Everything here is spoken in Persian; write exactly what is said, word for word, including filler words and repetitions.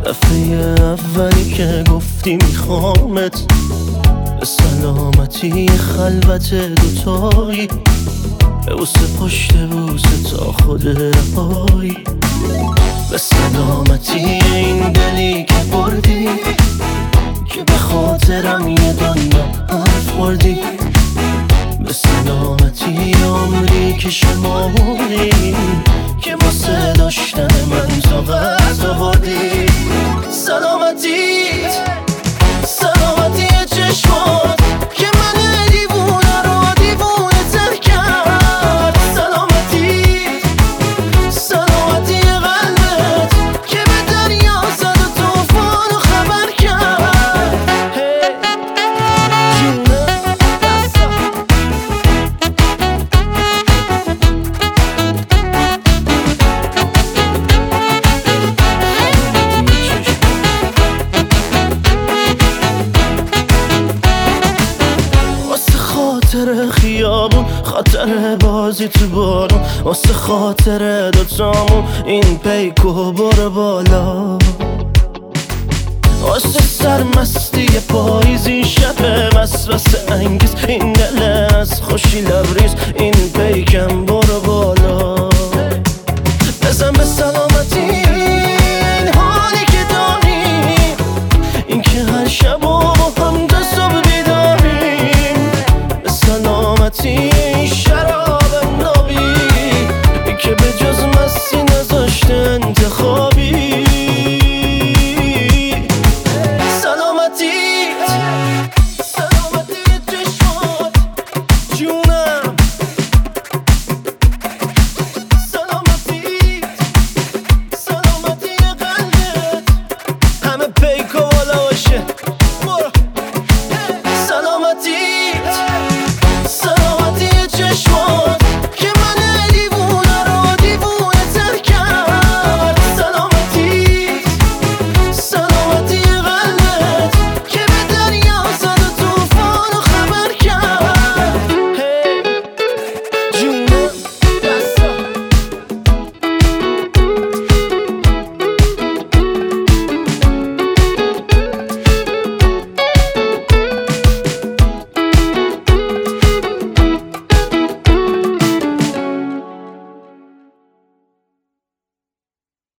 دفعه اولی که گفتی میخوامت، به سلامتی خلوت دوتایی، به بوسه پشت بوسه تا خود رهایی، به سلامتی این دلی که بردی، که به خاطرم یه دنیا حرف خوردی، به سلامتی عمری که شمردی، که واسه داشتن من طاقت آوردی. سلامتیت، سلامتی چشمات که من دیوونه رو دیوونه تر کرد. سلامتیت، سلامتی قلبت که به دریا زد و طوفان رو خبر کرد. خاطر خیابون، خاطر بازی تو بارون، واسه خاطر دوتامون این پیکو بر بالا، واسه سرمستی پاییزی شب وسوسه انگیز، این دل از خوشی لبریز، این